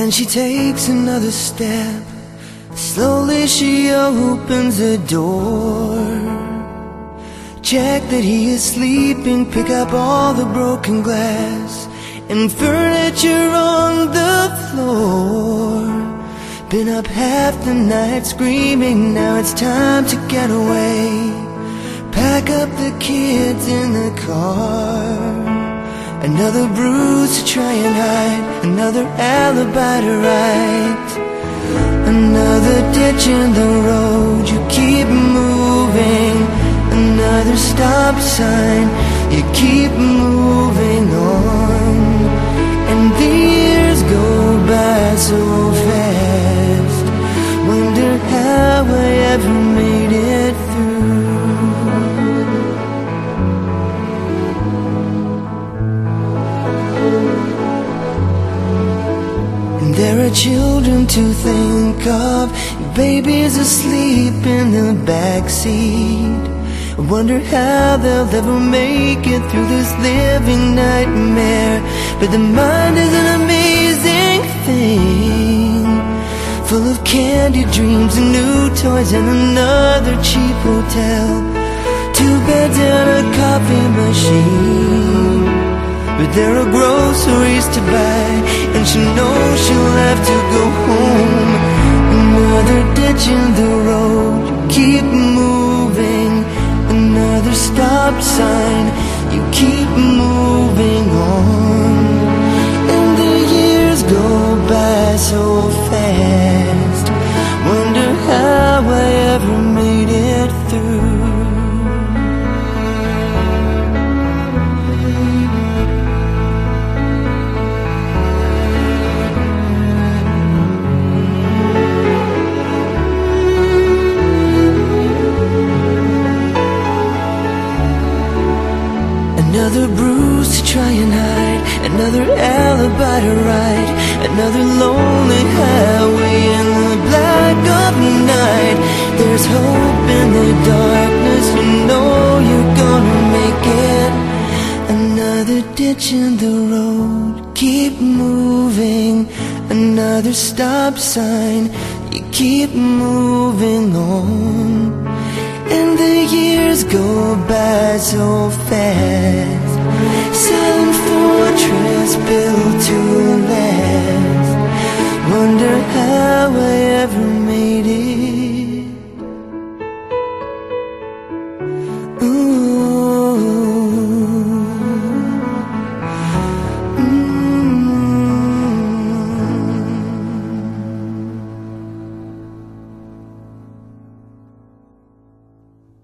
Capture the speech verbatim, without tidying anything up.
And she takes another step. Slowly she opens the door. Check that he is sleeping, pick up all the broken glass and furniture on the floor. Been up half the night screaming, now it's time to get away. Pack up the kids in the car. Another bruise to try and hide, another alibi to write, another ditch in the road, you keep moving. Another stop sign, you keep moving on. And the years go by so fast, wonder how I ever made it through. And there are children to think of, babies asleep in the backseat. I wonder how they'll ever make it through this living nightmare. But the mind is an amazing thing, full of candy dreams and new toys and another cheap hotel, two beds and a coffee machine. But there are groceries to buy, and she knows she'll have to go home. Another ditch in the road, you keep moving. Another stop sign, you keep moving on. And the years go by so fast, wonder how I ever made it through. Another bruise to try and hide, another alibi to write, another lonely highway in the black of night. There's hope in the darkness, you know you're gonna make it. Another ditch in the road, keep moving. Another stop sign, you keep moving on. And the years go by so fast, silent